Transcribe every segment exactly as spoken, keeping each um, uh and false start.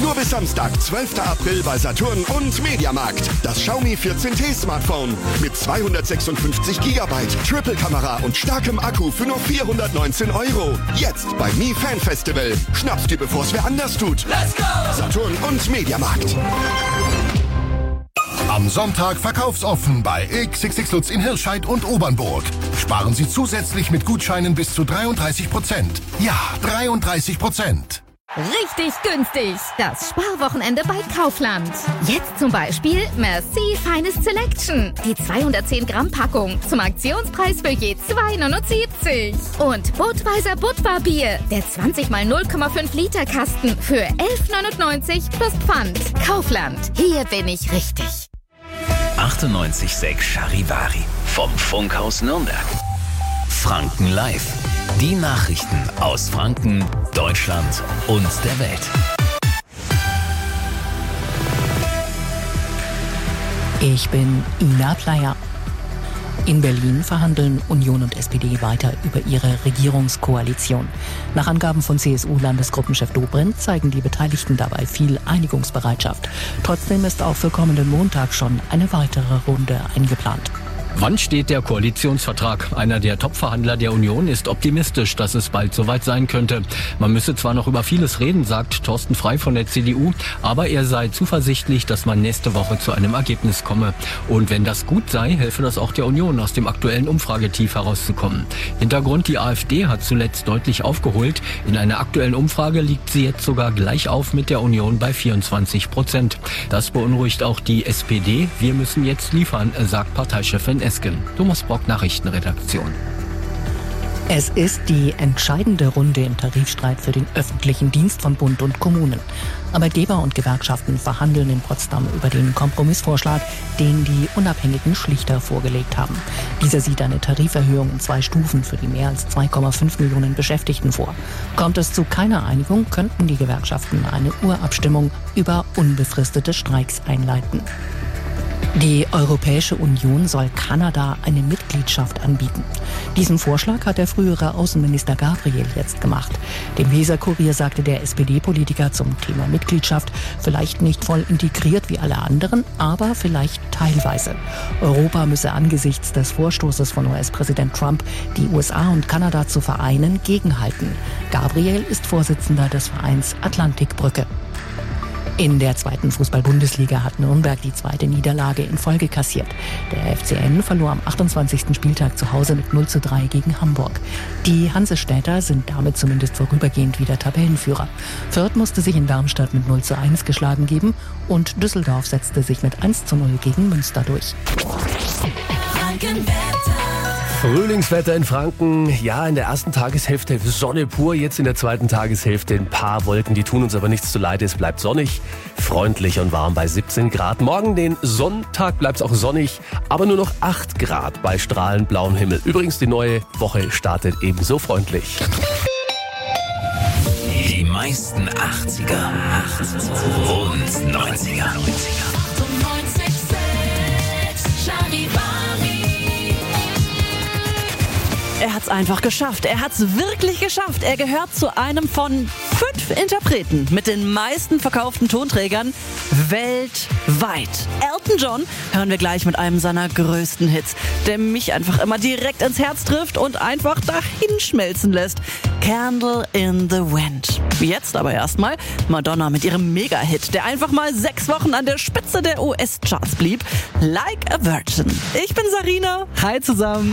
Nur bis Samstag, zwölften April bei Saturn und Mediamarkt. Das Xiaomi vierzehn T Smartphone mit zweihundertsechsundfünfzig Gigabyte, Triple-Kamera und starkem Akku für nur vierhundertneunzehn Euro. Jetzt bei Mi Fan Festival. Schnapp's dir, bevor es wer anders tut. Let's go! Saturn und Mediamarkt. Am Sonntag verkaufsoffen bei X X X Lutz in Hirscheid und Obernburg. Sparen Sie zusätzlich mit Gutscheinen bis zu dreiunddreißig Prozent. Ja, dreiunddreißig Prozent. Richtig günstig. Das Sparwochenende bei Kaufland. Jetzt zum Beispiel Merci Feines Selection. Die zweihundertzehn Gramm Packung zum Aktionspreis für je zwei neunundsiebzig. Und Budweiser Budvar-Bier. Der zwanzig mal null Komma fünf Liter Kasten für elf neunundneunzig plus Pfand. Kaufland. Hier bin ich richtig. achtundneunzig Komma sechs Charivari. Vom Funkhaus Nürnberg. Franken Live. Die Nachrichten aus Franken, Deutschland und der Welt. Ich bin Ina Pleier. In Berlin verhandeln Union und S P D weiter über ihre Regierungskoalition. Nach Angaben von C S U-Landesgruppenchef Dobrindt zeigen die Beteiligten dabei viel Einigungsbereitschaft. Trotzdem ist auch für kommenden Montag schon eine weitere Runde eingeplant. Wann steht der Koalitionsvertrag? Einer der Top-Verhandler der Union ist optimistisch, dass es bald soweit sein könnte. Man müsse zwar noch über vieles reden, sagt Thorsten Frey von der C D U, aber er sei zuversichtlich, dass man nächste Woche zu einem Ergebnis komme. Und wenn das gut sei, helfe das auch der Union, aus dem aktuellen Umfragetief herauszukommen. Hintergrund: die AfD hat zuletzt deutlich aufgeholt. In einer aktuellen Umfrage liegt sie jetzt sogar gleich auf mit der Union bei vierundzwanzig Prozent. Das beunruhigt auch die S P D. Wir müssen jetzt liefern, sagt Parteichefin Esken. Thomas Brock, Nachrichtenredaktion. Es ist die entscheidende Runde im Tarifstreit für den öffentlichen Dienst von Bund und Kommunen. Arbeitgeber und Gewerkschaften verhandeln in Potsdam über den Kompromissvorschlag, den die unabhängigen Schlichter vorgelegt haben. Dieser sieht eine Tariferhöhung in zwei Stufen für die mehr als zwei Komma fünf Millionen Beschäftigten vor. Kommt es zu keiner Einigung, könnten die Gewerkschaften eine Urabstimmung über unbefristete Streiks einleiten. Die Europäische Union soll Kanada eine Mitgliedschaft anbieten. Diesen Vorschlag hat der frühere Außenminister Gabriel jetzt gemacht. Dem Weserkurier sagte der S P D-Politiker zum Thema Mitgliedschaft, vielleicht nicht voll integriert wie alle anderen, aber vielleicht teilweise. Europa müsse angesichts des Vorstoßes von U S-Präsident Trump, die U S A und Kanada zu vereinen, gegenhalten. Gabriel ist Vorsitzender des Vereins Atlantikbrücke. In der zweiten Fußball-Bundesliga hat Nürnberg die zweite Niederlage in Folge kassiert. Der F C N verlor am achtundzwanzigsten Spieltag zu Hause mit null zu drei gegen Hamburg. Die Hansestädter sind damit zumindest vorübergehend wieder Tabellenführer. Fürth musste sich in Darmstadt mit null zu eins geschlagen geben und Düsseldorf setzte sich mit eins zu null gegen Münster durch. Frühlingswetter in Franken, ja, in der ersten Tageshälfte Sonne pur, jetzt in der zweiten Tageshälfte ein paar Wolken, die tun uns aber nichts zuleide, es bleibt sonnig, freundlich und warm bei siebzehn Grad. Morgen, den Sonntag, bleibt es auch sonnig, aber nur noch acht Grad bei strahlend blauem Himmel. Übrigens, die neue Woche startet ebenso freundlich. Die meisten achtziger und neunziger. Er hat's einfach geschafft. Er hat's wirklich geschafft. Er gehört zu einem von fünf Interpreten mit den meisten verkauften Tonträgern weltweit. Elton John hören wir gleich mit einem seiner größten Hits, der mich einfach immer direkt ins Herz trifft und einfach dahin schmelzen lässt. Candle in the Wind. Jetzt aber erstmal Madonna mit ihrem Mega-Hit, der einfach mal sechs Wochen an der Spitze der U S-Charts blieb. Like a Virgin. Ich bin Sarina. Hi zusammen.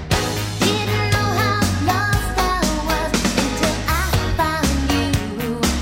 Didn't know how lost I was until I found you.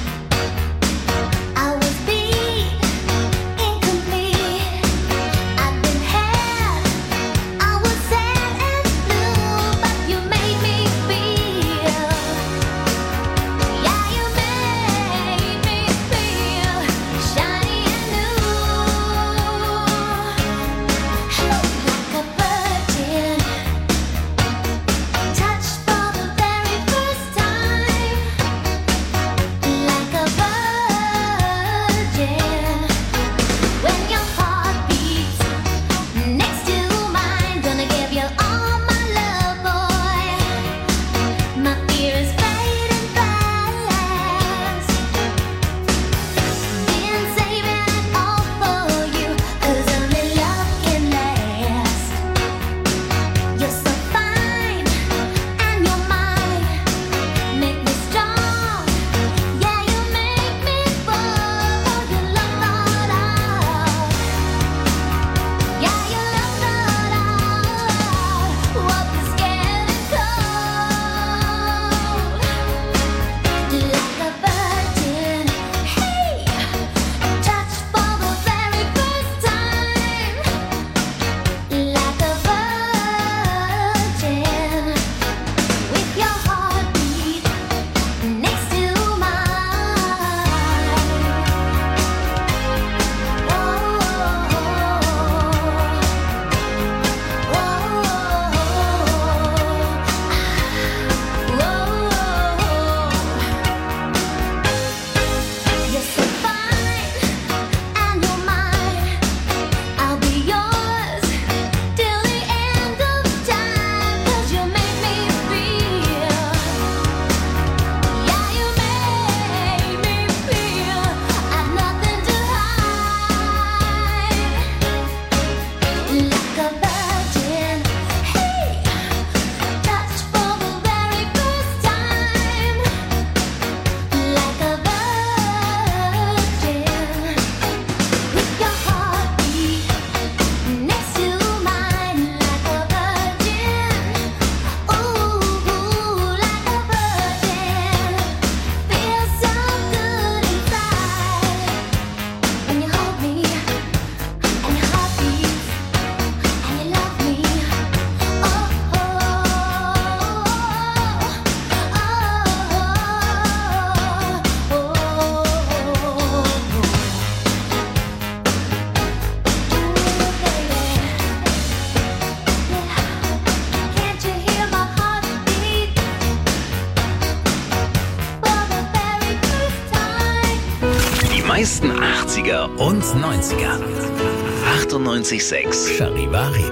achtziger und neunziger. achtundneunzig Komma sechs Charivari.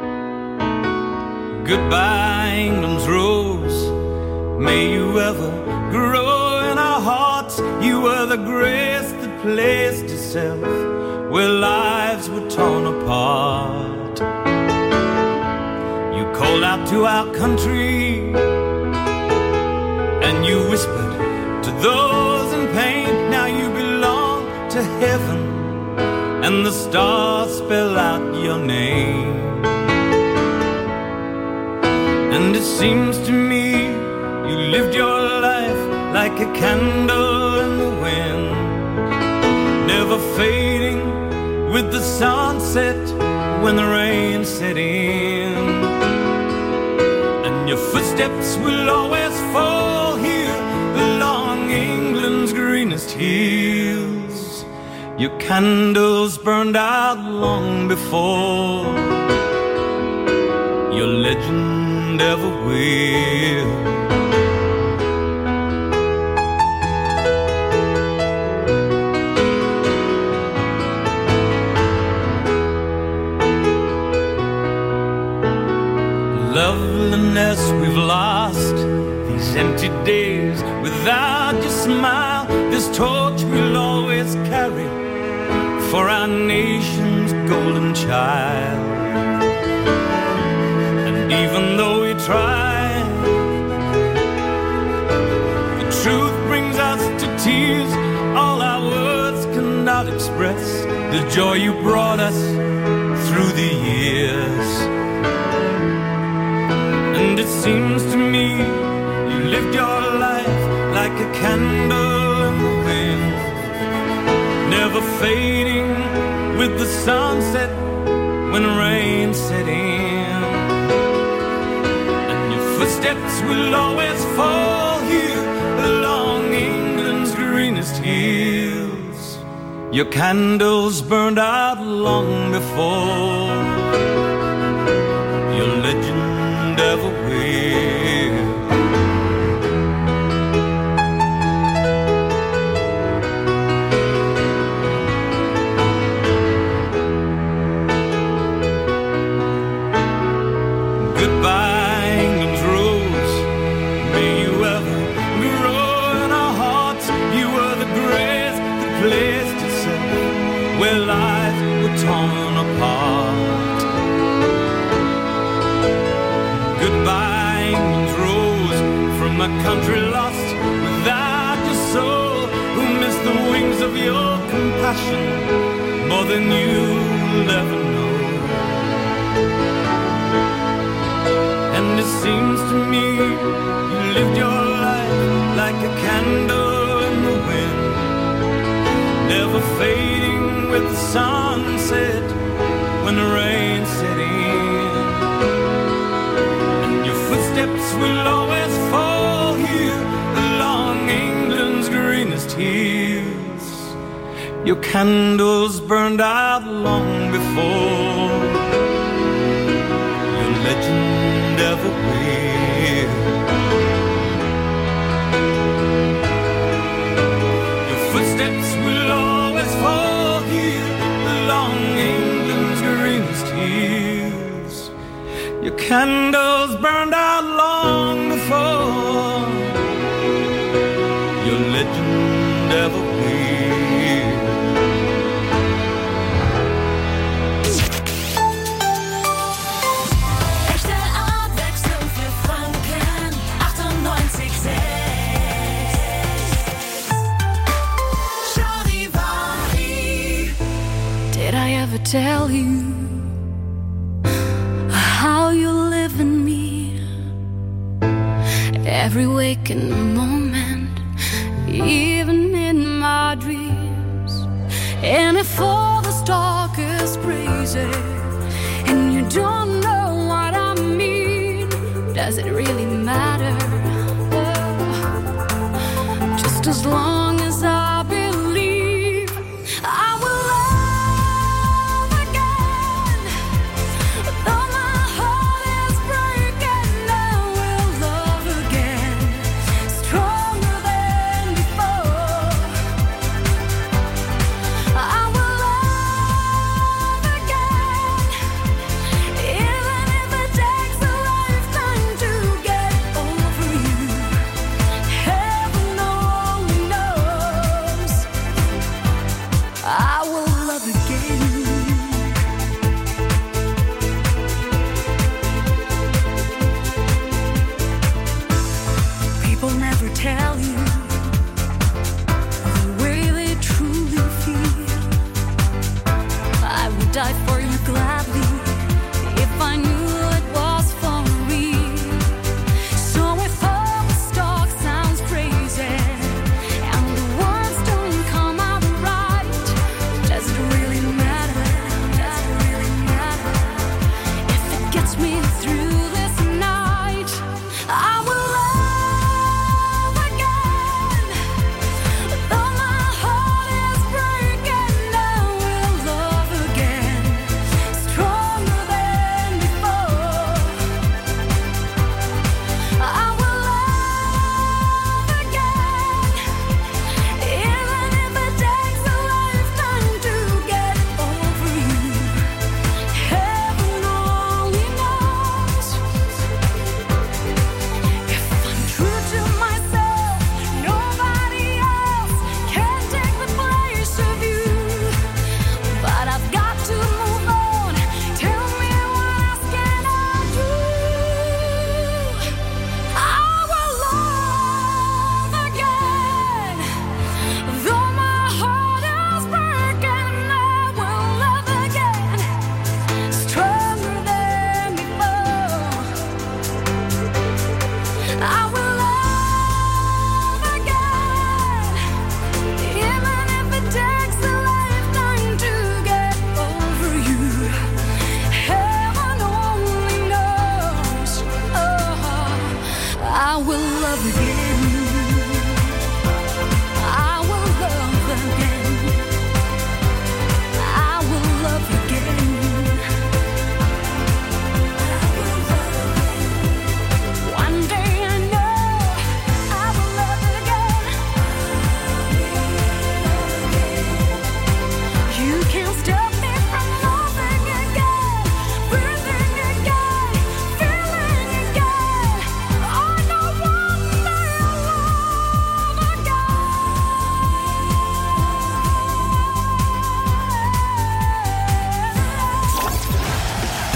Goodbye, England's rose. May you ever grow in our hearts. You were the grace that placed itself where lives were torn apart. You called out to our country and you whispered to those in pain. Now you belong to heaven and the stars spell out your name. And it seems to me you lived your life like a candle in the wind, never fading with the sunset when the rain set in. And your footsteps will always fall here along England's greenest hills. Your candles burned out long before your legend ever will. Loveliness we've lost, these empty days without your smile, this torch we'll always carry for our nation's golden child. And even though we try, the truth brings us to tears. All our words cannot express the joy you brought us through the years. And it seems to me you lived your life like a candle in the wind, never fading with the sunset when rain set in. And your footsteps will always fall here along England's greenest hills. Your candles burned out long before your legend ever will. Goodbye, England's rose. May you ever grow in our hearts. You were the grace that placed itself where lives were torn apart. Goodbye, England's rose, from a country lost without your soul, who missed the wings of your compassion more than you'll ever know. And it seems to me you lived your life like a candle in the wind, never fading with the sunset when the rain set in. And your footsteps will always fall here along England's greenest hills. Your candles burned out long before your legend ever will. Your footsteps will always fall here along England's greenest hills. Your candles burned out long before your legend ever will. Tell you how you live in me, every waking moment, even in my dreams. And if all this talk is crazy and you don't know what I mean, does it really matter? Oh, just as long as I believe I will. I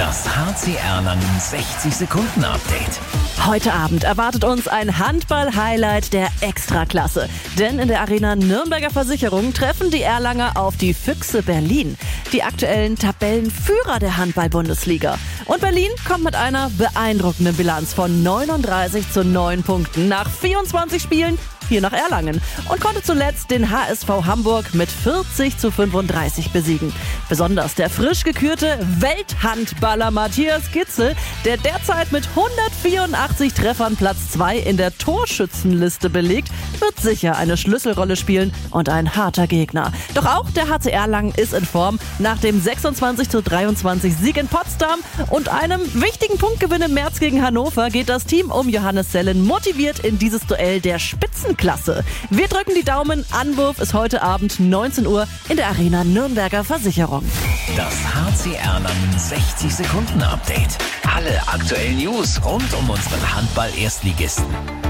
Das H C Erlangen sechzig Sekunden Update. Heute Abend erwartet uns ein Handball-Highlight der Extraklasse. Denn in der Arena Nürnberger Versicherung treffen die Erlanger auf die Füchse Berlin, die aktuellen Tabellenführer der Handball-Bundesliga. Und Berlin kommt mit einer beeindruckenden Bilanz von neununddreißig zu neun Punkten nach vierundzwanzig Spielen hier nach Erlangen und konnte zuletzt den H S V Hamburg mit vierzig zu fünfunddreißig besiegen. Besonders der frisch gekürte Welthandballer Matthias Gitzel, der derzeit mit hundertvierundachtzig Treffern Platz zwei in der Torschützenliste belegt, wird sicher eine Schlüsselrolle spielen und ein harter Gegner. Doch auch der H C Erlangen ist in Form. Nach dem sechsundzwanzig zu dreiundzwanzig Sieg in Potsdam und einem wichtigen Punktgewinn im März gegen Hannover geht das Team um Johannes Sellen motiviert in dieses Duell der Spitzenklasse. Wir drücken die Daumen. Anwurf ist heute Abend neunzehn Uhr in der Arena Nürnberger Versicherung. Das H C Erlangen sechzig Sekunden Update. Alle aktuellen News rund um unseren Handball-Erstligisten.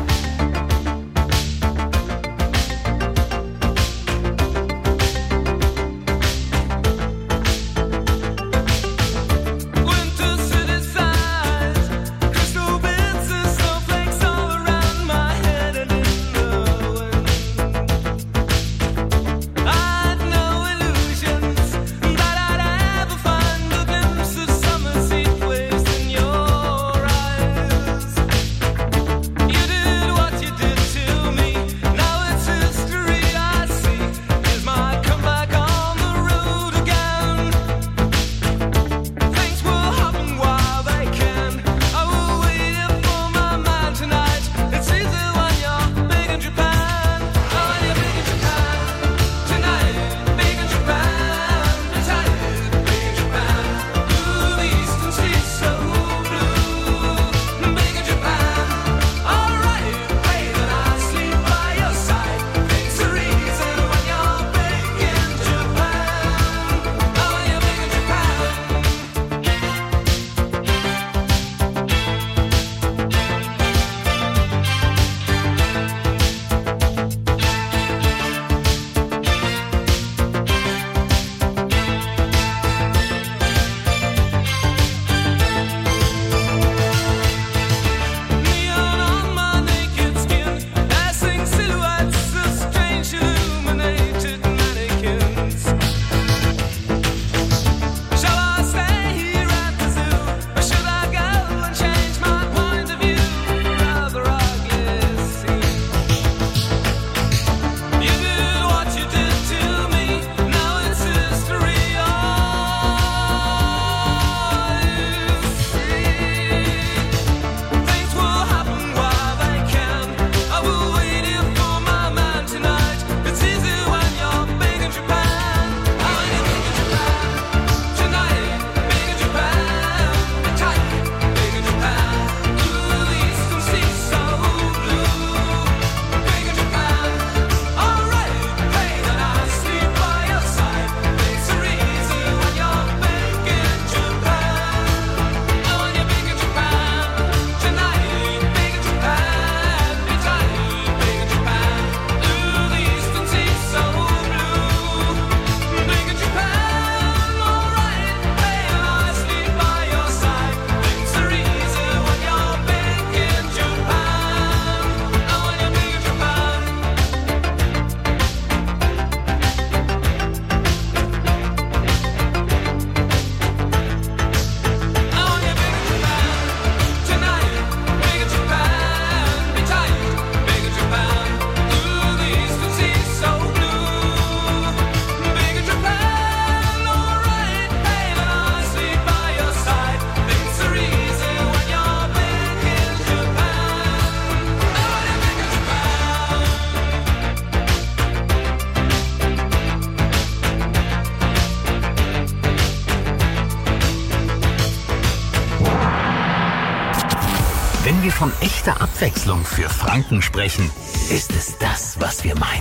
Wenn wir von echter Abwechslung für Franken sprechen, ist es das, was wir meinen.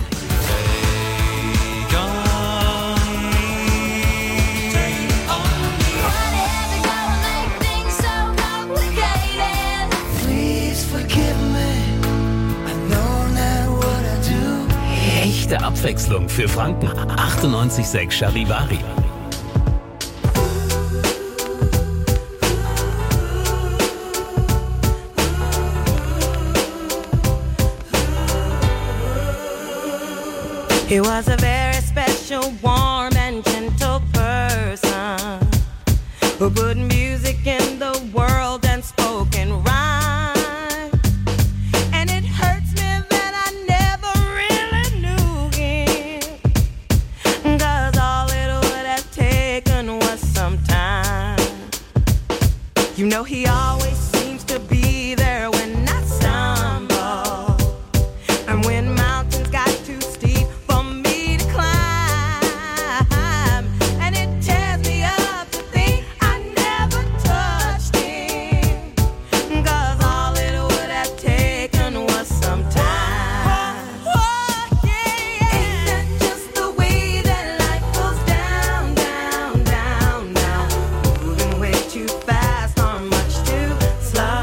Echte Abwechslung für Franken. achtundneunzig Komma sechs Charivari. He was a very special, warm and gentle person who put music in the world and spoke in rhyme. And it hurts me that I never really knew him, 'cause all it would have taken was some time. You know he always seems to be there when I stumble, and when mountains got too steep for me to climb, and it tears me up to think I never touched him, 'cause all it would have taken was some time. Oh, yeah. Ain't that just the way that life goes down, down, down, down, moving way too fast or much too slow.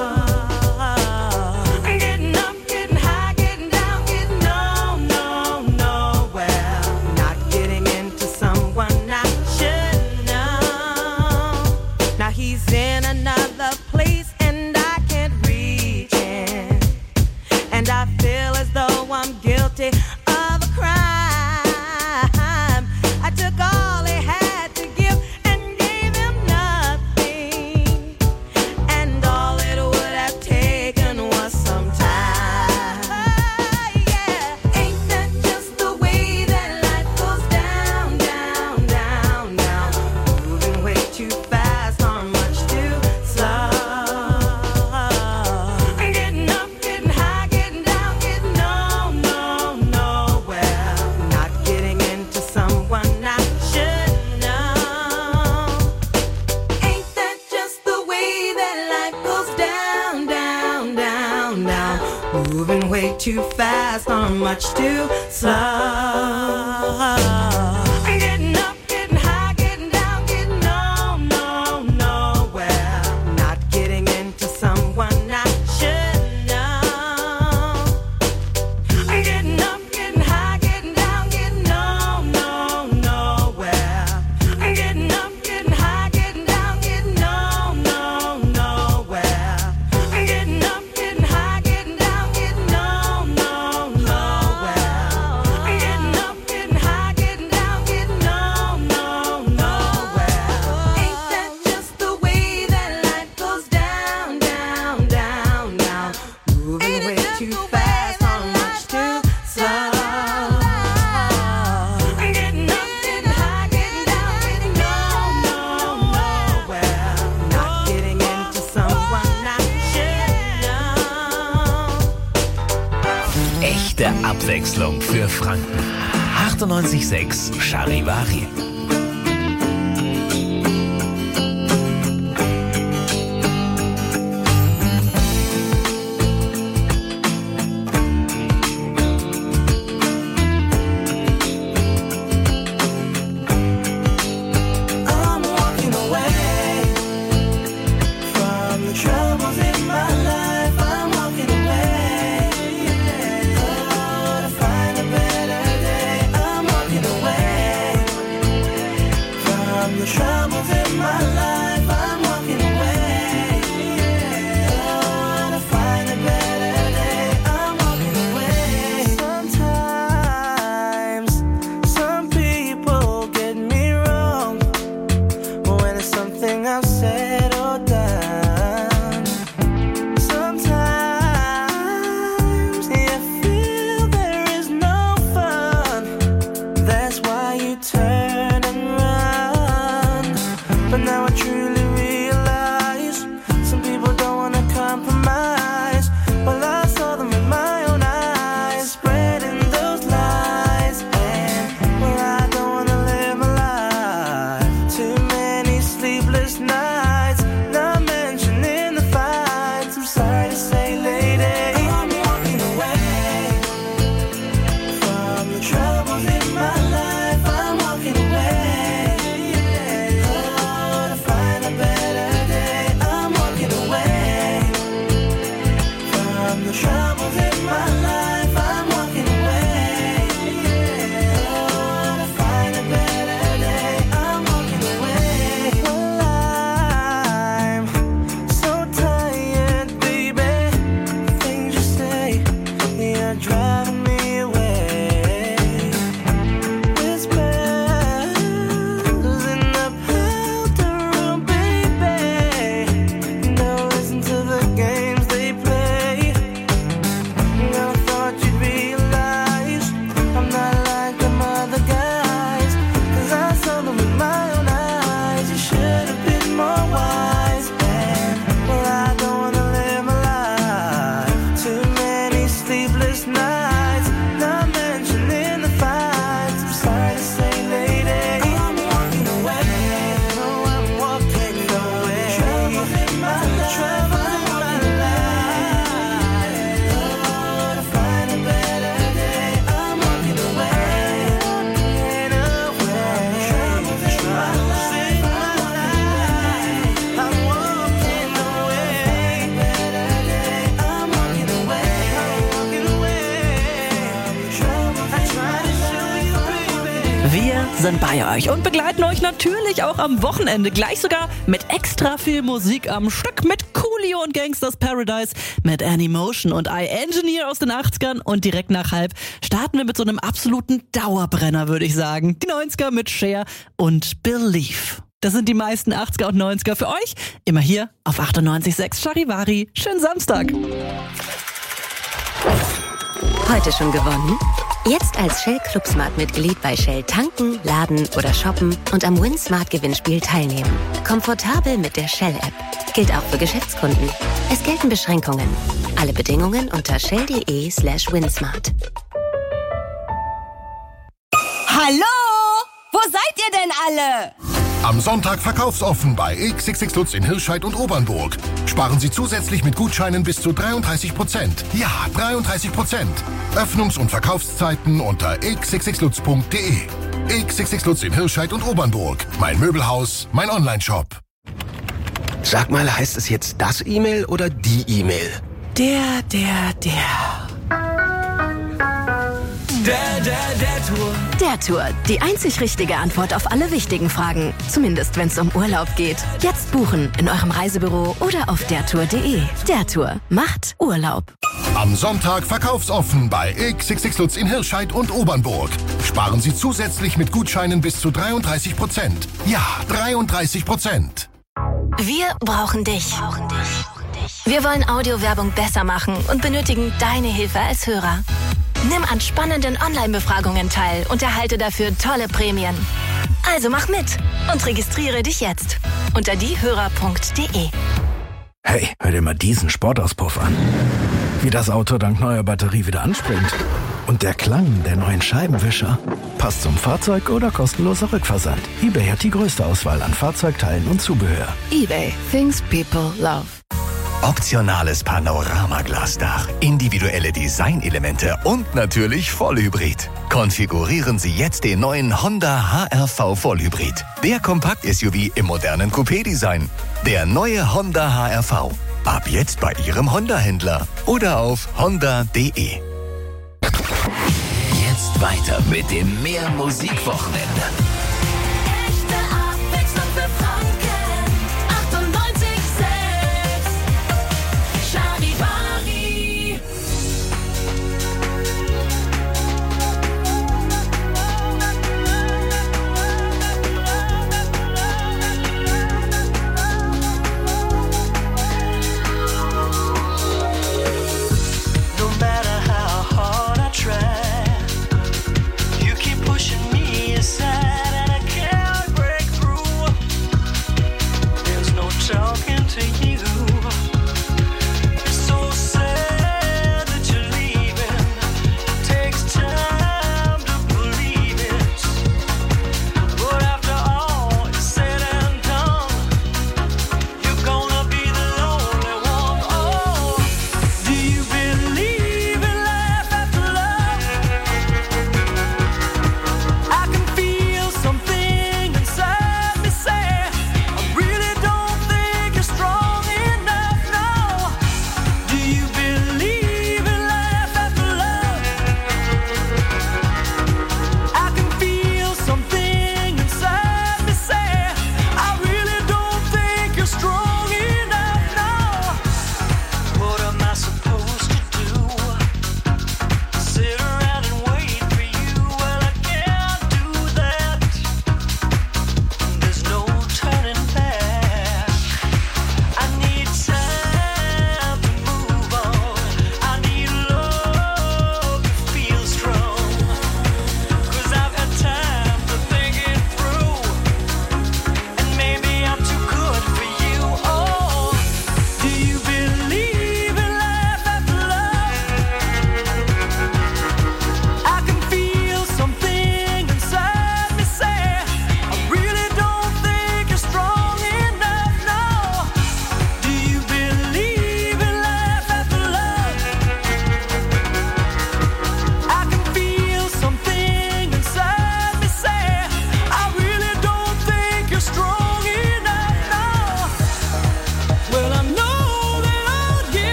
Getting up, getting high, getting down, getting no, no, nowhere. Not getting into someone I should know. Now he's in another place and I can't reach him, and I feel as though I'm guilty of a crime. I took all he had to give and gave him nothing, and all it would have taken was some time. Yeah, ain't that just the way that life goes down, down, down, down, moving way too fast or much too slow. Getting up, getting high, getting down, getting no, no, nowhere. Not getting into someone I should know. Ain't that just the way that life goes down, down, down, down, moving way too fast or much too slow. Getting up, getting high, getting down, getting no, no, nowhere. Not getting into someone I should know. Getting up, getting high, getting down, getting no, no, nowhere. Getting up, getting high, getting down, getting no, no, nowhere. Getting up, getting high, getting down, getting no, no, nowhere. Getting up, getting high, getting down, getting no, no, nowhere. Ain't that just the way that life goes down, down, down, down, moving way too fast or much too slow. Getting up, getting high, getting down, getting no, no, nowhere. Not getting into someone I should know. Echte Abwechslung für Franken. achtundneunzig Komma sechs Charivari. I'm walking away from the troubles in my life. I'm walking away, oh, to find a better day. I'm walking away. sind bei euch und begleiten euch natürlich auch am Wochenende. Gleich sogar mit extra viel Musik am Stück, mit Coolio und Gangsters Paradise, mit Animotion und I Engineer aus den achtzigern. Und direkt nach halb starten wir mit so einem absoluten Dauerbrenner, würde ich sagen. Die neunziger mit Cher und Believe. Das sind die meisten achtziger und neunziger für euch. Immer hier auf achtundneunzig Komma sechs Charivari. Schönen Samstag. Heute schon gewonnen? Jetzt als Shell Club Smart Mitglied bei Shell tanken, laden oder shoppen und am Win Smart Gewinnspiel teilnehmen. Komfortabel mit der Shell App. Gilt auch für Geschäftskunden. Es gelten Beschränkungen. Alle Bedingungen unter shell.de slash winsmart. Hallo? Wo seid ihr denn alle? Am Sonntag verkaufsoffen bei X X X Lutz in Hirscheid und Obernburg. Sparen Sie zusätzlich mit Gutscheinen bis zu dreiunddreißig Prozent. Ja, dreiunddreißig Prozent. Öffnungs- und Verkaufszeiten unter x x x lutz punkt d e. X X X Lutz in Hirscheid und Obernburg. Mein Möbelhaus, mein Onlineshop. Sag mal, heißt es jetzt das E-Mail oder die E-Mail? Der, der, der. Der, der, der Tour. Der Tour. Die einzig richtige Antwort auf alle wichtigen Fragen. Zumindest, wenn es um Urlaub geht. Jetzt buchen in eurem Reisebüro oder auf der tour punkt de. Der Tour macht Urlaub. Am Sonntag verkaufsoffen bei X X X Lutz in Hirscheid und Obernburg. Sparen Sie zusätzlich mit Gutscheinen bis zu dreiunddreißig Prozent. Ja, dreiunddreißig Prozent. Wir brauchen dich. Wir wollen Audiowerbung besser machen und benötigen deine Hilfe als Hörer. Nimm an spannenden Online-Befragungen teil und erhalte dafür tolle Prämien. Also mach mit und registriere dich jetzt unter diehörer punkt de. Hey, hör dir mal diesen Sportauspuff an. Wie das Auto dank neuer Batterie wieder anspringt. Und der Klang der neuen Scheibenwischer. Passt zum Fahrzeug oder kostenloser Rückversand. eBay hat die größte Auswahl an Fahrzeugteilen und Zubehör. eBay. Things people love. Optionales Panoramaglasdach, individuelle Designelemente und natürlich Vollhybrid. Konfigurieren Sie jetzt den neuen Honda H R V Vollhybrid. Der Kompakt-S U V im modernen Coupé-Design. Der neue Honda H R V. Ab jetzt bei Ihrem Honda-Händler oder auf honda punkt de. Jetzt weiter mit dem Mehr Musik-Wochenende. Echte Abwechslung für Franken. achtundneunzig Komma sechs Charivari. No matter how hard I try, you keep pushing me aside.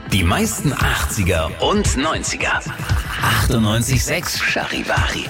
Die meisten achtziger und neunziger. achtundneunzig Komma sechs Charivari.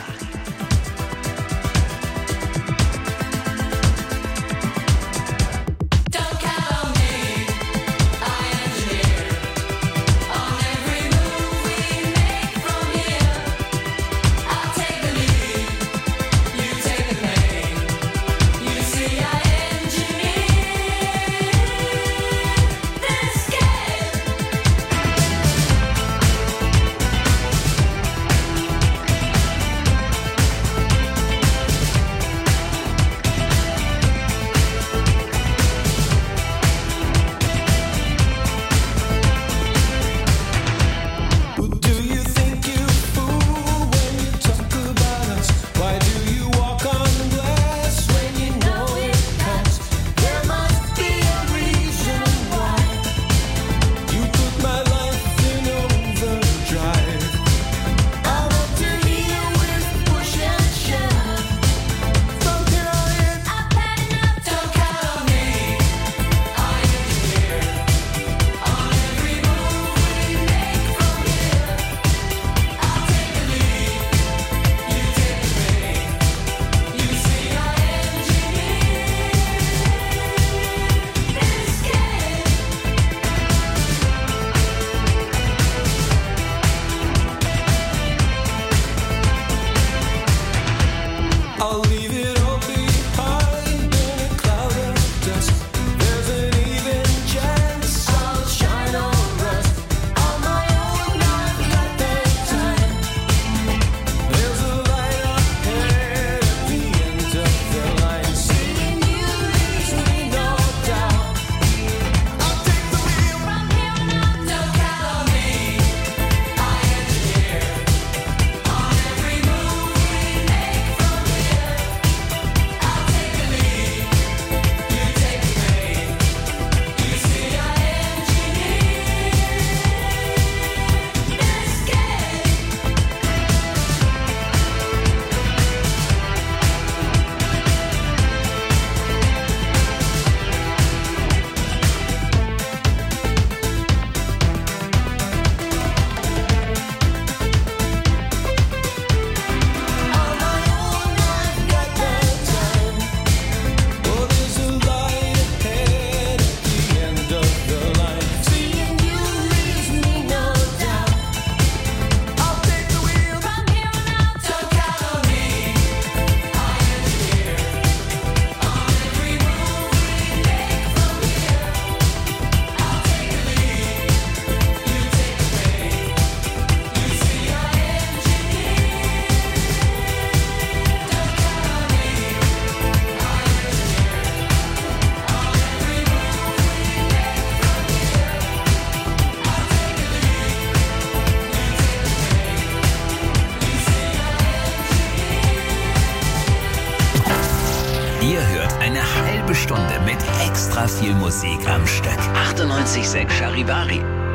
Ihr hört eine halbe Stunde mit extra viel Musik am Stück. achtundneunzig Komma sechs Charivari.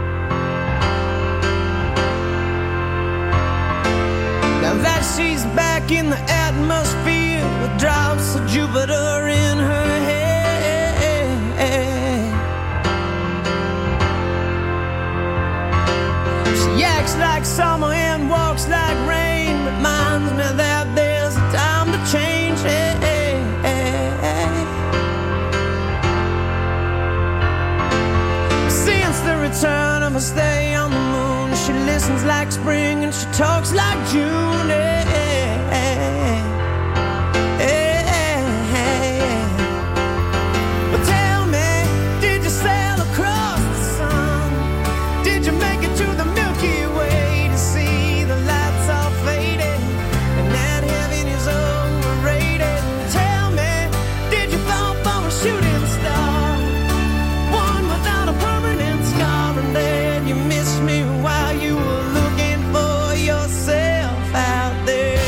Now that she's back in the atmosphere with drops of Jupiter in her head, she acts like summer and walks like rain, reminds me that there's a time to change. Since the return of her stay on the moon, she listens like spring and she talks like June. Hey, hey, hey, hey. But tell me, did you sail across the sun? Did you make it to the Milky Way to see the lights all faded and that heaven is overrated? Tell me, did you fall for a shooting star, one without a permanent scar, and then you missed me while you were looking for yourself out there?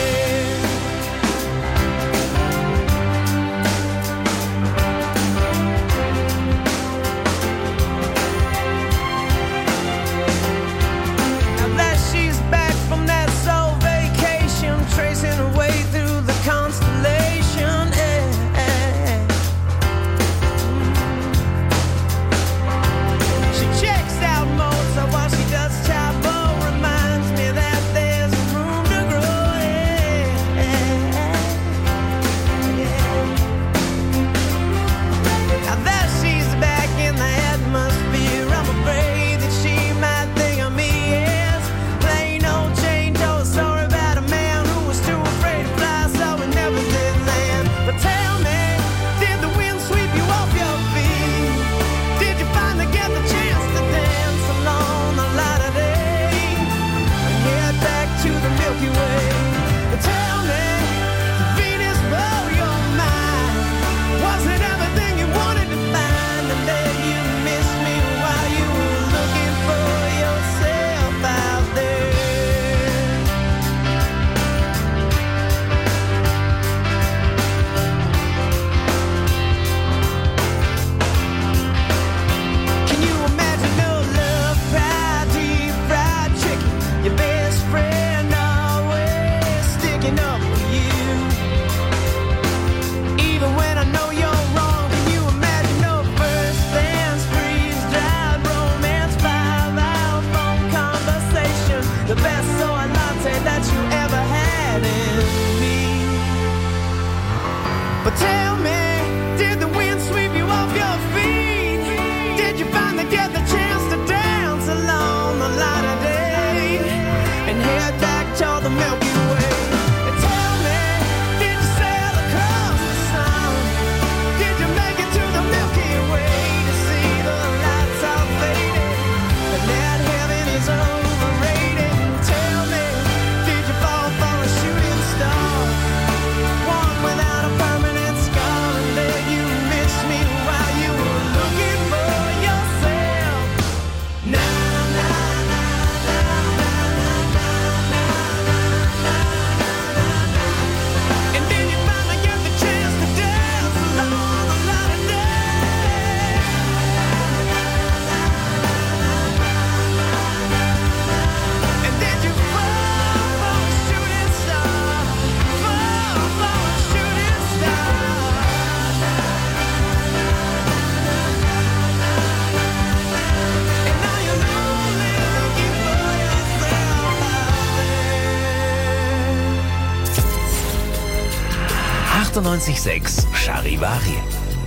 achtundneunzig sechs Charivari.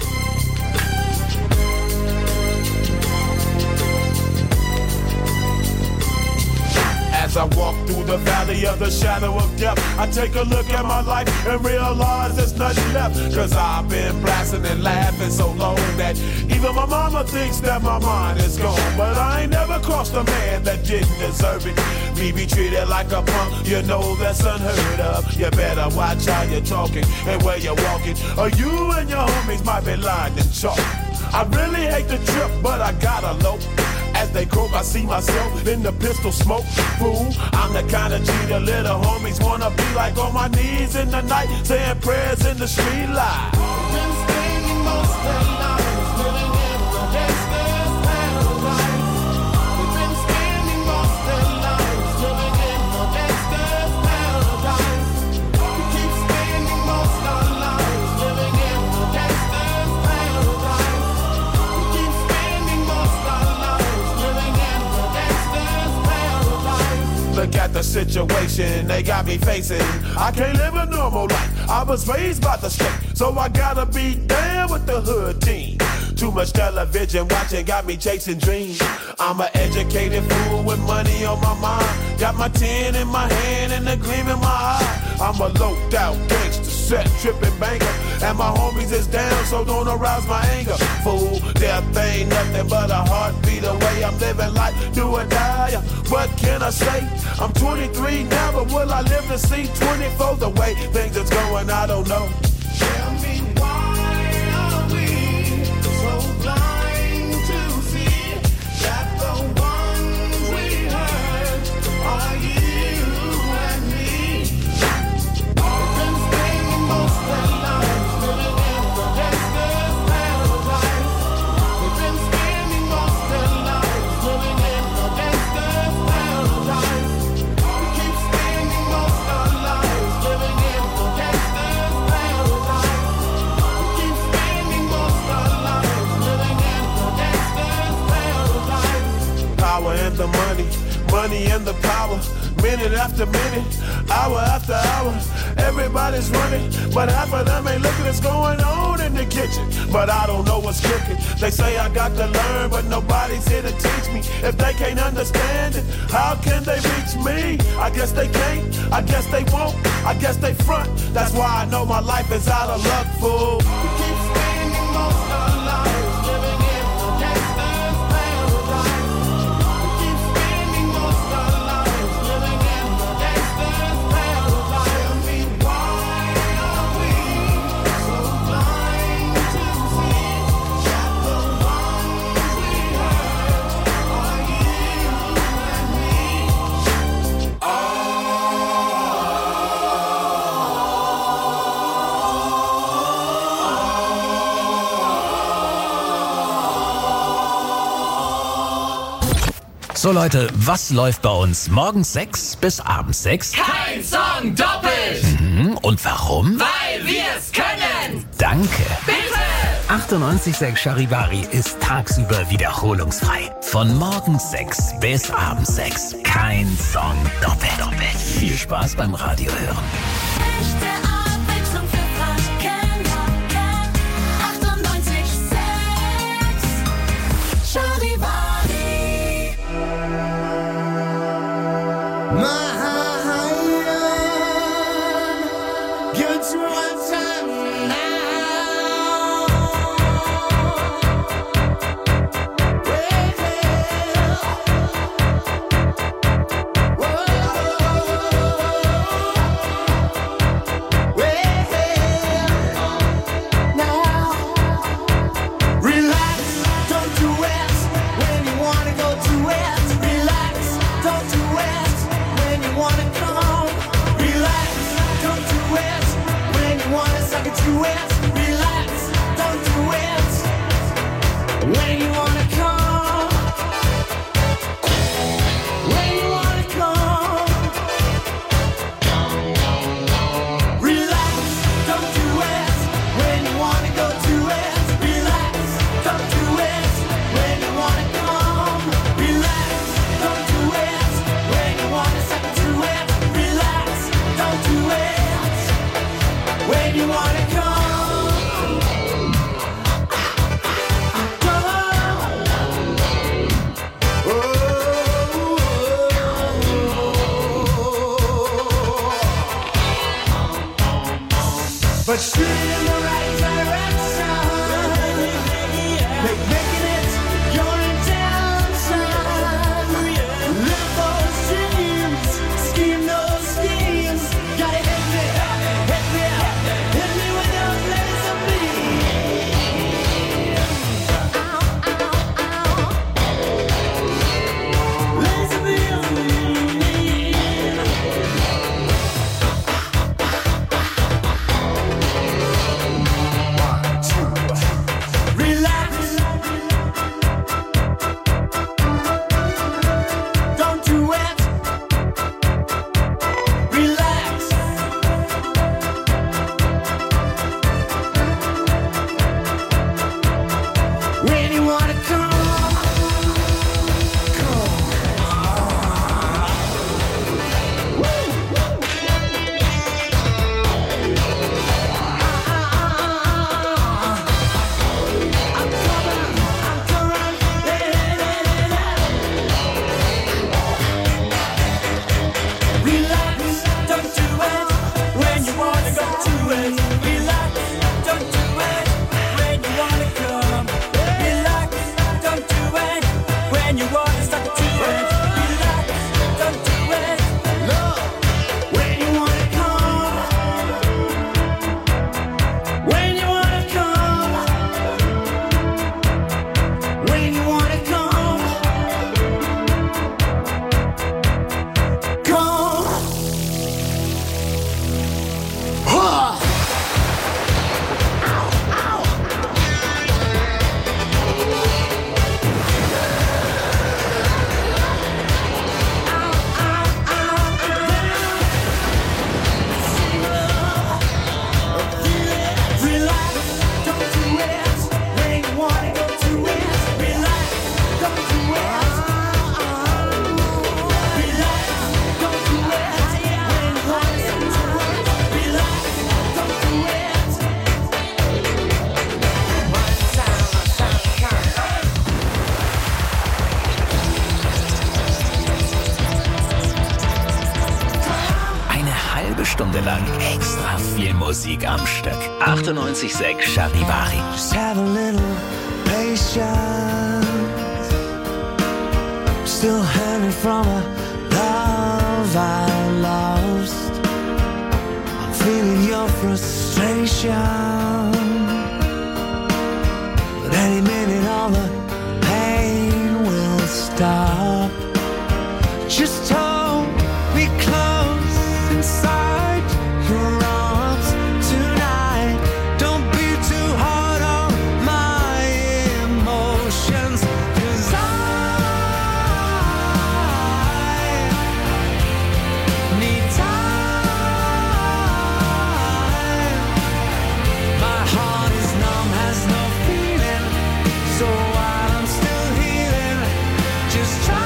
As I walk through the valley of the shadow of death, I take a look at my life and realize there's nothing left. Cause I've been blasting and laughing so long that even my mama thinks that my mind is gone. But I ain't never crossed a man that didn't deserve it. Me be treated like a punk, you know that's unheard of. You better watch how you're talking and where you're walking, or you and your homies might be lined in chalk. I really hate the trip, but I gotta low. As they croak, I see myself in the pistol smoke. Fool, I'm the kind of G the little homies wanna be like, on my knees in the night, saying prayers in the street light. Been spending most of their lives living in the gangster's paradise. We've been spending most of their lives living in the gangster's paradise. We keep spending most of our lives living in the gangster's paradise. We keep spending most of our lives living in the gangster's paradise. Look at the situation they got me facing. I can't live a normal life. I was raised by the state, so I gotta be down with the hood team. Too much television watching got me chasing dreams. I'm an educated fool with money on my mind. Got my tin in my hand and a gleam in my eye. I'm a loped out gangster, set tripping banker, and my homies is down, so don't arouse my anger. Fool, death ain't nothing but a heartbeat away. I'm living life, do or die. What can I say? I'm twenty-three now, but will I live to see twenty-four? The way things is going, I don't know. Tell me why are we so blind to see that the ones we hurt are you and me? We've been spending most of our lives living in the gangster's paradise. We've been spending most of our lives living in the gangster's paradise. We keep spending most of our lives living in the gangster's paradise. We keep spending most of our lives living in the gangster's paradise. Power and the money, money and the power. Minute after minute, hour after hour, everybody's running, but half of them ain't looking what's going on in the kitchen. But I don't know what's cooking. They say I got to learn, but nobody's here to teach me. If they can't understand it, how can they reach me? I guess they can't, I guess they won't, I guess they front. That's why I know my life is out of luck, fool. We keep spending most of our lives living in the gangster's paradise. We keep spending most of our lives living in the gangster's paradise. Tell me why are we so blind to see that the ones we hurt are you and me? So Leute, was läuft bei uns morgens sechs bis abends sechs? Kein Song doppelt! Mhm. Und warum? Weil wir's können! Danke. Bitte! achtundneunzig sechs Charivari ist tagsüber wiederholungsfrei. Von morgens sechs bis abends sechs. Kein Song doppelt. doppelt. Viel Spaß beim Radio hören. Echte Abwechslung für Franken. achtundneunzig sechs Charivari. Give it to me one time now. Well, whoa. Stunde lang extra viel Musik am Stück. achtundneunzig Komma sechs Charivari. Just have a little patience. Still hanging from a love I lost. I'm feeling your frustration. But any minute all the pain will stop. Just hold me close inside your arms tonight. Don't be too hard on my emotions, 'cause I need time. My heart is numb, has no feeling, so while I'm still healing, just try.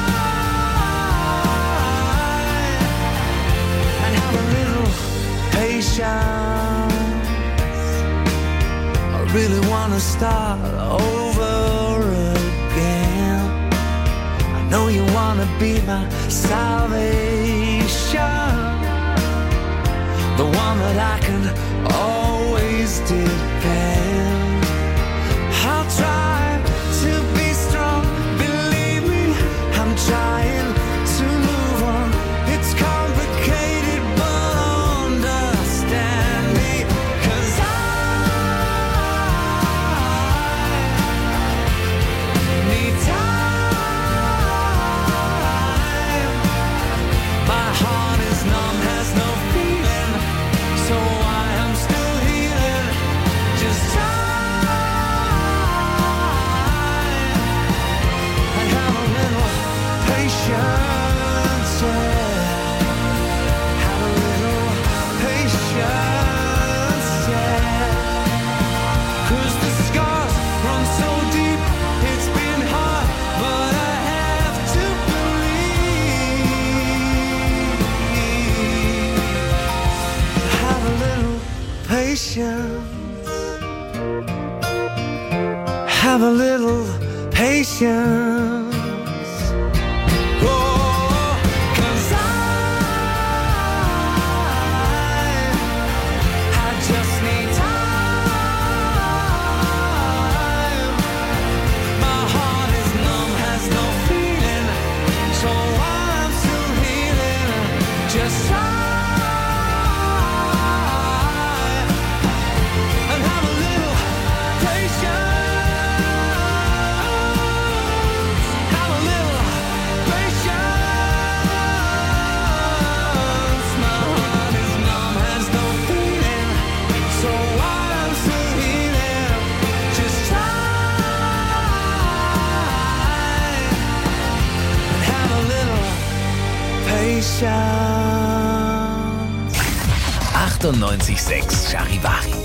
I really wanna start over again. I know you wanna be my salvation, the one that I can always depend. I'll try to be strong, believe me, I'm trying to move on. It's complicated, but understand me, 'cause I need time. My heart is numb, has no feeling, so I am still healing. Just time and have a little patience, yeah. Have a little patience, yeah. 'Cause the scars run so deep, it's been hard, but I have to believe. Have a little patience. Have a little patience. Oh, 'cause I, I just need achtundneunzig Komma sechs Charivari.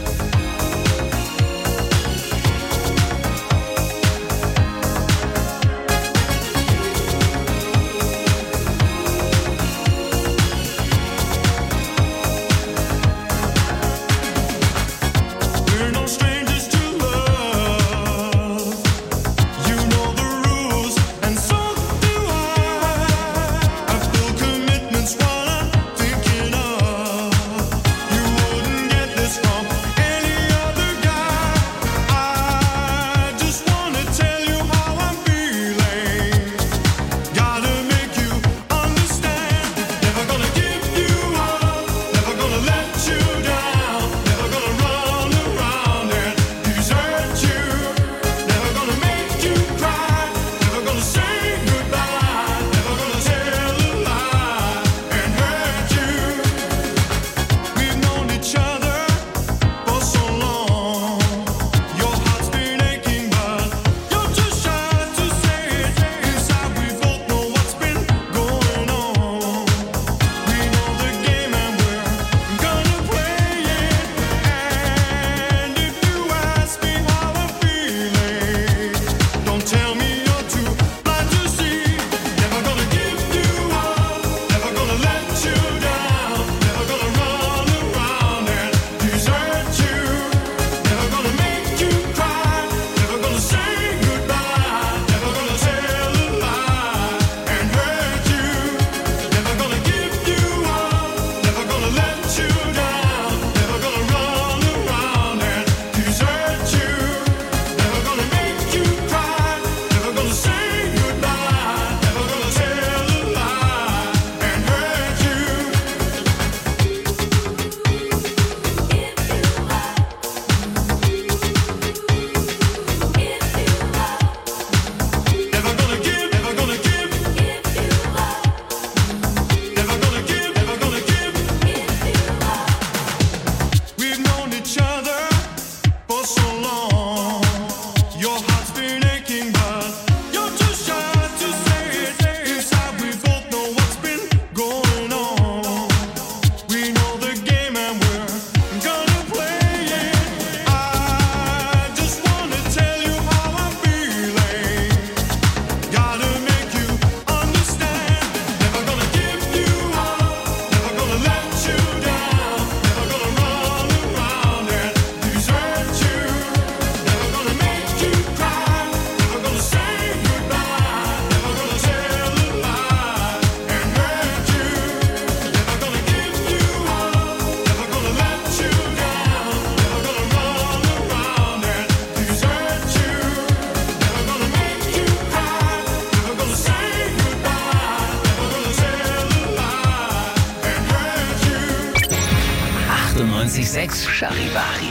achtundneunzig Komma sechs Charivari.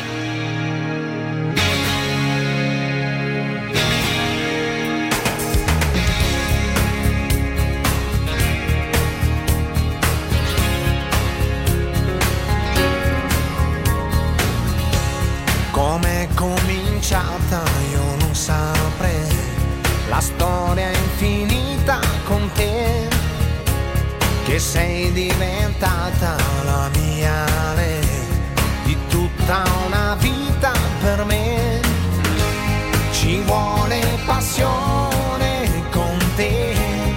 Com'è cominciata io non saprei, la storia è infinita con te, che sei diventata la mia re, di tutta una vita per me. Ci vuole passione con te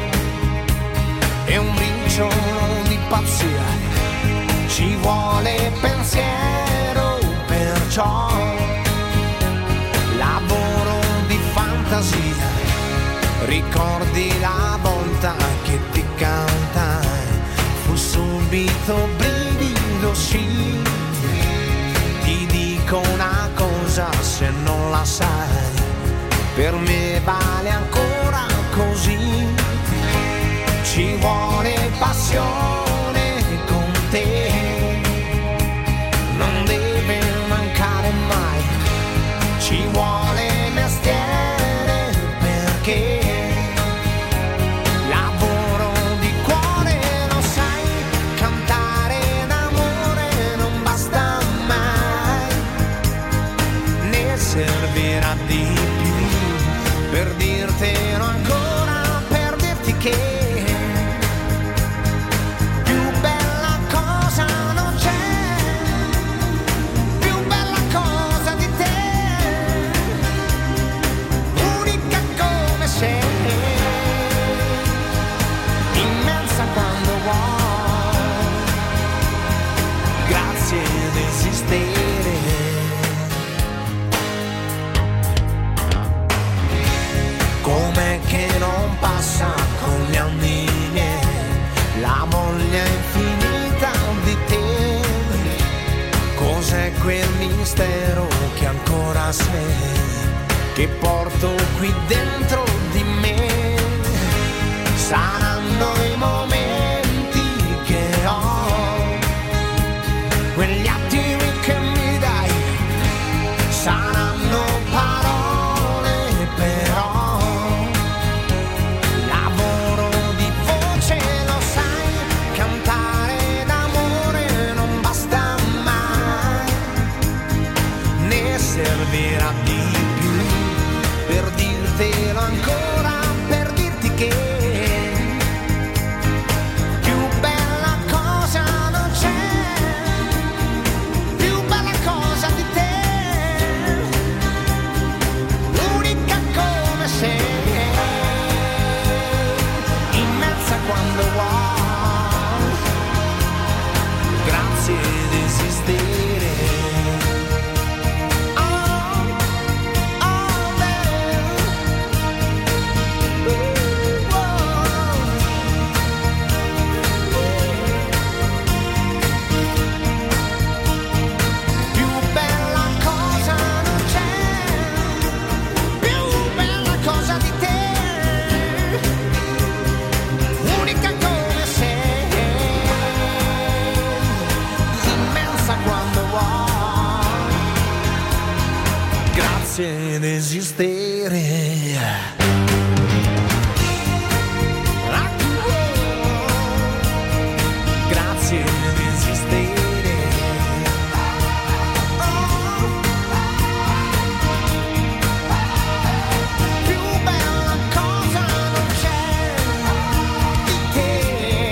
e un briciolo di pazzia, ci vuole pensiero, perciò lavoro di fantasia. Ricordi la volta che ti cantai, fu subito brivido, sì. Ti dico una cosa, se non la sai, per me vale ancora così. Ci vuole passione con te, non deve mancare mai. Ci vuole mestiere perché lavoro di cuore, lo sai, cantare d'amore non basta mai, ne servirà di più per dirtelo ancora, per dirti che sé che porto qui dentro di me. Saranno i momenti che ho, quegli attimi che mi dai, saranno parole però. Lavoro di voce, lo sai, cantare d'amore non basta mai, ne servirà di più per dirtelo ancora, per dirti che ed esistere. Grazie di esistere. Più bella cosa non c'è di te.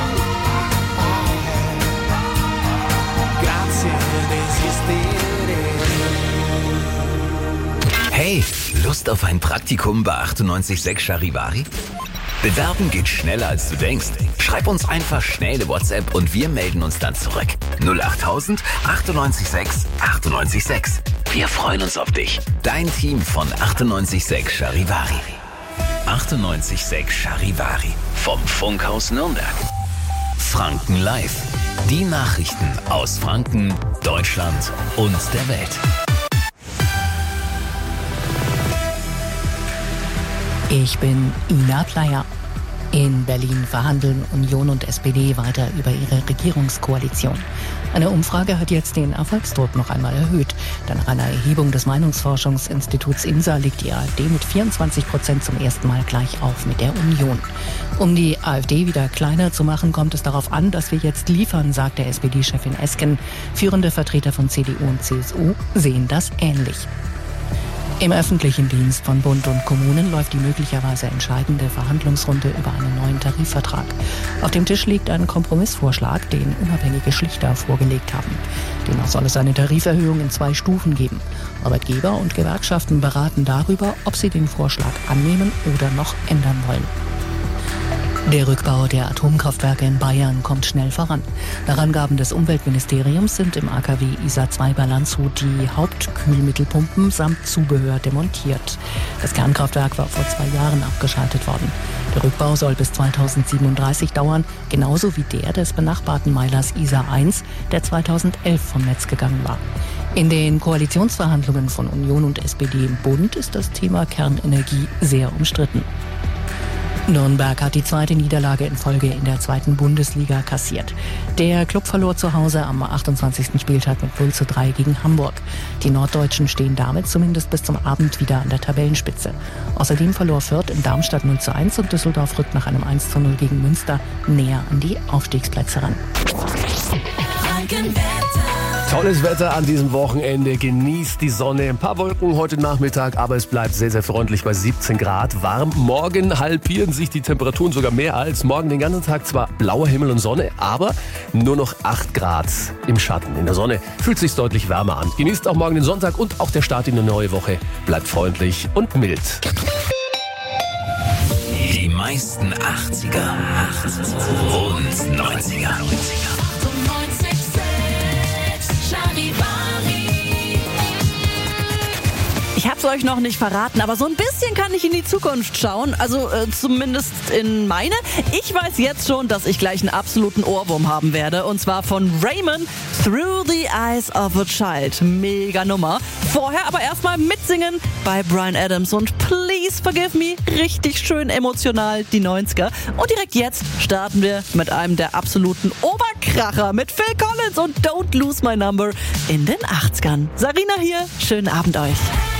Grazie di esistere. Hey, Lust auf ein Praktikum bei achtundneunzig Komma sechs Charivari? Bewerben geht schneller als du denkst. Schreib uns einfach schnell eine WhatsApp und wir melden uns dann zurück. null acht null null achtundneunzig Komma sechs achtundneunzig Komma sechs. Wir freuen uns auf dich. Dein Team von achtundneunzig Komma sechs Charivari. achtundneunzig Komma sechs Charivari vom Funkhaus Nürnberg. Franken Live. Die Nachrichten aus Franken, Deutschland und der Welt. Ich bin Ina Pleier. In Berlin verhandeln Union und S P D weiter über ihre Regierungskoalition. Eine Umfrage hat jetzt den Erfolgsdruck noch einmal erhöht. Denn nach einer Erhebung des Meinungsforschungsinstituts INSA liegt die AfD mit vierundzwanzig Prozent zum ersten Mal gleich auf mit der Union. Um die AfD wieder kleiner zu machen, kommt es darauf an, dass wir jetzt liefern, sagt der S P D-Chefin Esken. Führende Vertreter von C D U und C S U sehen das ähnlich. Im öffentlichen Dienst von Bund und Kommunen läuft die möglicherweise entscheidende Verhandlungsrunde über einen neuen Tarifvertrag. Auf dem Tisch liegt ein Kompromissvorschlag, den unabhängige Schlichter vorgelegt haben. Demnach soll es eine Tariferhöhung in zwei Stufen geben. Arbeitgeber und Gewerkschaften beraten darüber, ob sie den Vorschlag annehmen oder noch ändern wollen. Der Rückbau der Atomkraftwerke in Bayern kommt schnell voran. Nach Angaben des Umweltministeriums sind im A K W Isar zwei bei Landshut die Hauptkühlmittelpumpen samt Zubehör demontiert. Das Kernkraftwerk war vor zwei Jahren abgeschaltet worden. Der Rückbau soll bis zweitausendsiebenunddreißig dauern, genauso wie der des benachbarten Meilers Isar eins, der zweitausendelf vom Netz gegangen war. In den Koalitionsverhandlungen von Union und S P D im Bund ist das Thema Kernenergie sehr umstritten. Nürnberg hat die zweite Niederlage in Folge in der zweiten Bundesliga kassiert. Der Klub verlor zu Hause am achtundzwanzigsten Spieltag mit null zu drei gegen Hamburg. Die Norddeutschen stehen damit zumindest bis zum Abend wieder an der Tabellenspitze. Außerdem verlor Fürth in Darmstadt null zu eins und Düsseldorf rückt nach einem eins zu null gegen Münster näher an die Aufstiegsplätze ran. Tolles Wetter an diesem Wochenende. Genießt die Sonne. Ein paar Wolken heute Nachmittag, aber es bleibt sehr, sehr freundlich bei siebzehn Grad warm. Morgen halbieren sich die Temperaturen sogar mehr als. Morgen den ganzen Tag zwar blauer Himmel und Sonne, aber nur noch acht Grad im Schatten. In der Sonne fühlt sich deutlich wärmer an. Genießt auch morgen den Sonntag und auch der Start in eine neue Woche. Bleibt freundlich und mild. Die meisten achtziger und neunziger. Ich hab's euch noch nicht verraten, aber so ein bisschen kann ich in die Zukunft schauen. Also äh, zumindest in meine. Ich weiß jetzt schon, dass ich gleich einen absoluten Ohrwurm haben werde. Und zwar von Raymond, Through the Eyes of a Child. Mega Nummer. Vorher aber erstmal mitsingen bei Bryan Adams und Please Forgive Me. Richtig schön emotional, die neunziger. Und direkt jetzt starten wir mit einem der absoluten Oberkracher mit Phil Collins und Don't Lose My Number in den achtzigern. Sarina hier, schönen Abend euch.